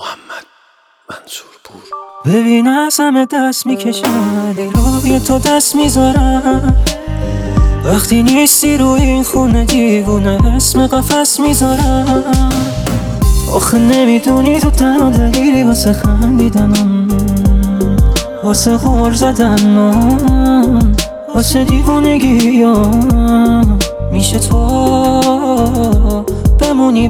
محمد منصورپور. ببین از همه دست میکشم، روی تو دست میذارم. وقتی نیستی روی این خونه دیوونه اسم قفس میذارم. آخه نمیدونی تو تنها دلیلی واسه خندیدنم، واسه غر زدنم، واسه دیوونگیام. میشه تو بمونی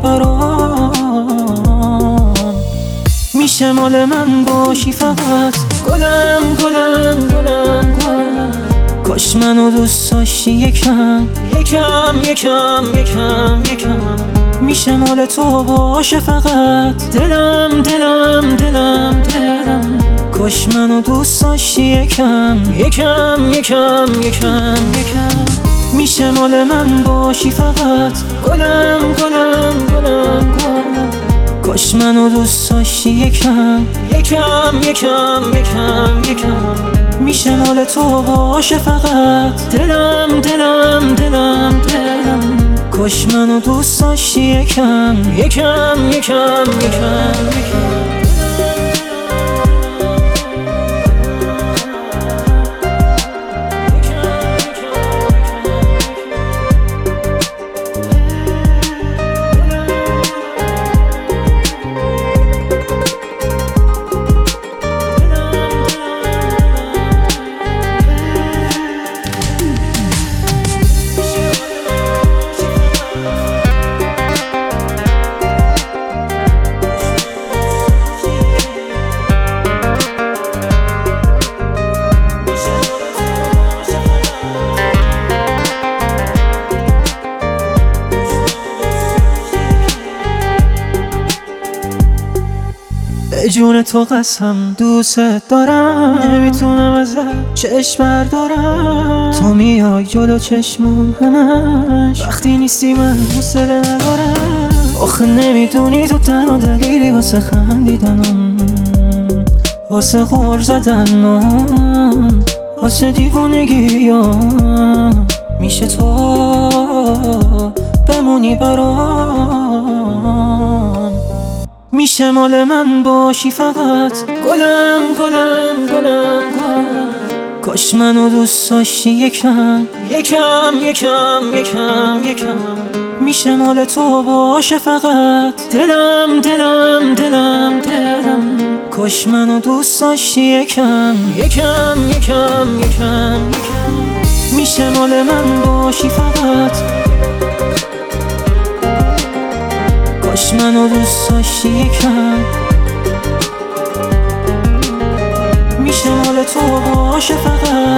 برام، میشه مال من باشی فقط. گلم گلم گلم گلم، کاش منو دوست داشتی یکم یکم یکم یکم یکم. میشه مال تو باشه فقط. دلم دلم دلم دلم، کاش منو دوست داشتی یکم یکم یکم یکم یکم. میشه مال من باشی فقط. گلم گلم گلم گلم، کاش منو دوست داشتی یکم یکم یکم یکم یکم. میشه مال تو باشه فقط. دلم دلم دلم دلم، کاش منو دوست داشتی یکم یکم یکم یکم یکم. به جون تو قسم دوست دارم، نمیتونم ازت چشم بردارم. تو میای جلو چشمم همش، وقتی نیستی من حوصله ندارم. آخه نمیدونی تو تنها دلیلی واسه خندیدنم، واسه غر زدنم، واسه دیوونگیام. میشه تو بمونی برام، میشه مال من باشی فقط. گلم گلم گلم گلم، کاش منو دوست داشتی یکم یکم یکم یکم یکم. میشه مال تو باشه فقط. دلم دلم دلم دلم، کاش منو دوست داشتی یکم یکم یکم یکم یکم. میشه مال من باشی فقط. کاش منو دوست داشتی یکم، میشه مال تو باشه فقط.